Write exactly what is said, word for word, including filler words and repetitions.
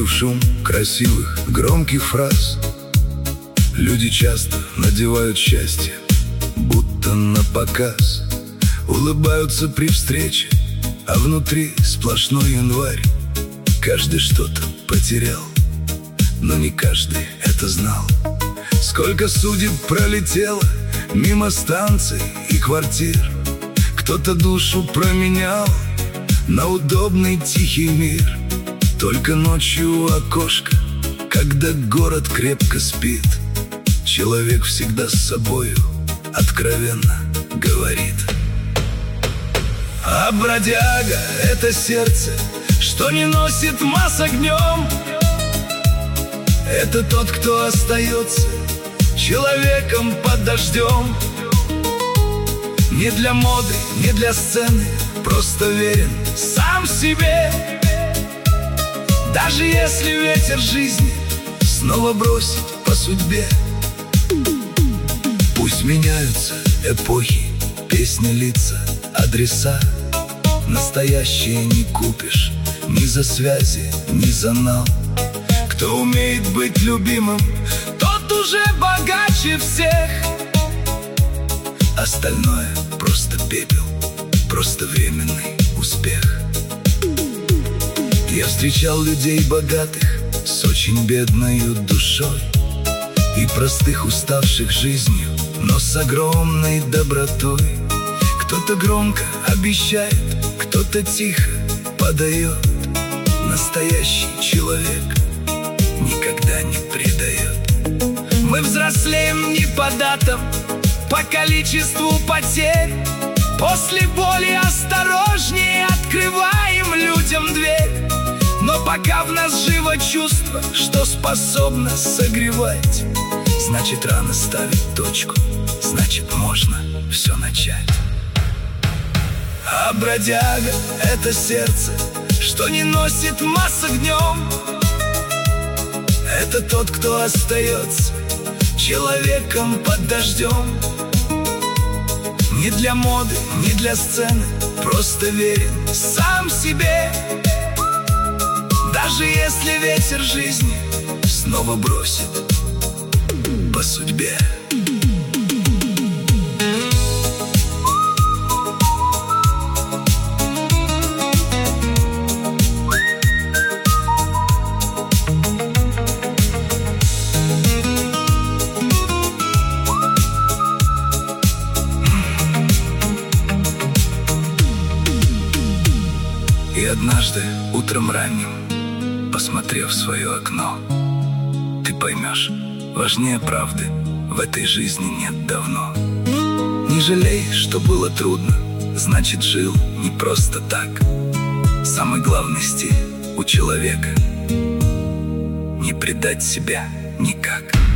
Верю в шум красивых, громких фраз. Люди часто надевают счастье, будто на показ. Улыбаются при встрече, а внутри сплошной январь. Каждый что-то потерял, но не каждый это знал. Сколько судеб пролетело мимо станций и квартир. Кто-то душу променял на удобный тихий мир. Только ночью у окошка, когда город крепко спит, человек всегда с собою откровенно говорит. А бродяга — это сердце, что не носит масок днем. Это тот, кто остается человеком под дождем. Не для моды, не для сцены, просто верен сам себе. Даже если ветер жизни снова бросит по судьбе. Пусть меняются эпохи, песни, лица, адреса. Настоящее не купишь ни за связи, ни за нал. Кто умеет быть любимым, тот уже богаче всех. Остальное просто пепел, просто временный успех. Я встречал людей богатых с очень бедною душой и простых, уставших жизнью, но с огромной добротой. Кто-то громко обещает, кто-то тихо подает. Настоящий человек никогда не предает. Мы взрослеем не по датам, по количеству потерь. После боли осторожнее открываем людям дверь. Но пока в нас живо чувство, что способно согревать, значит, рано ставить точку, значит, можно все начать. А бродяга — это сердце, что не носит масок днем. Это тот, кто остается человеком под дождем. Не для моды, не для сцены, просто верен сам себе. Даже если ветер жизни снова бросит по судьбе. И однажды утром ранним, посмотрев в свое окно, ты поймешь, важнее правды в этой жизни нет давно. Не жалей, что было трудно, значит, жил не просто так. Самый главный стиль у человека — не предать себя никак.